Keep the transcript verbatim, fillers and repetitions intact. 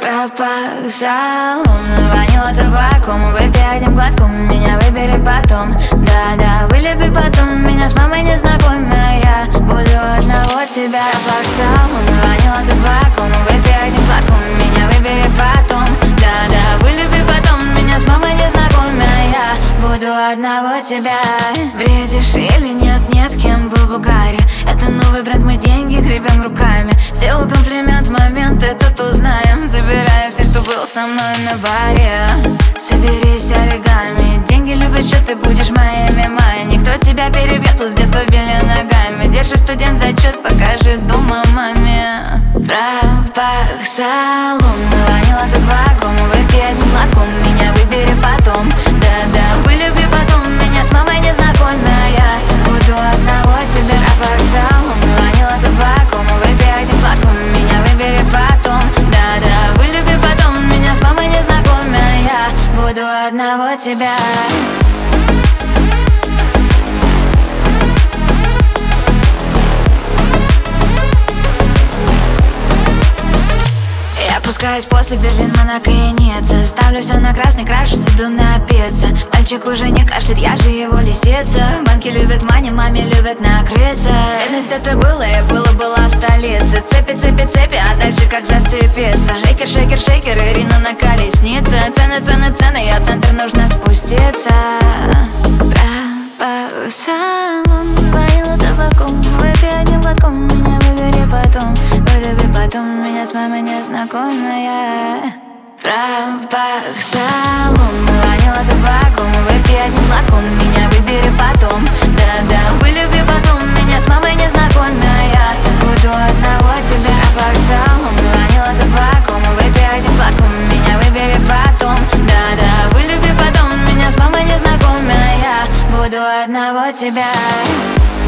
Пропах салон, ванила табаком. Выпей одним глотком, меня выбери потом. Да-да, вылюби потом, меня с мамой не знакомя. Я буду одного тебя. Пропах салон, ванила табаком. Выпей одним глотком, меня выбери потом. Да-да, вылюби потом, меня с мамой не знакомя. Я буду одного тебя. Бредишь или нет, нет, с кем был в угаре. Это новый бренд, мы деньги гребем руками. Сделал комплимент в момент, этот узнаем. Забираем всех, кто был со мной на баре. Соберись оригами. Деньги любят, что ты будешь моей мамой. Никто тебя перебьет, тут с детства били ногами. Держи, студент, зачет, покажи дома маме. Пропах салон, ванила табаком. Выпей одним глотком, меня выбери потом. Да-да, вылюби потом, меня с мамой не знакомя. Я буду одного тебя. Пропах салон, ванила табаком. Выпей одним глотком, меня выбери потом. Да-да, вылюби потом, меня с мамой не знакомя. Я буду одного тебя. Спускаюсь после Берлин, Монако и Ницца. Ставлю все на красный, крашусь, иду напиться. Мальчик уже не кашляет, я же его лисица. Банки любят мани, маме любят накрыться. Бедность это было, я была-была в столице. Цепи, цепи, цепи, а дальше как зацепиться. Шейкер, шейкер, шейкер, Ирина на колеснице. Цены, цены, цены, я в центр, нужно спуститься. Пропах салон, ванила табаком. Выпей одним глотком, меня выбери потом. Вылюби потом, меня с мамой не знакомая. Пропах салон, ванила табаком. Выпей одним глотком, меня выбери потом. Да-да, вылюби потом, меня с мамой не знакомая. Я буду одного тебя. Пропах салон, ванила табаком. Выпей одним глотком, меня выбери потом. Да-да, вылюби потом, меня с мамой не знакомая. Я буду одного тебя.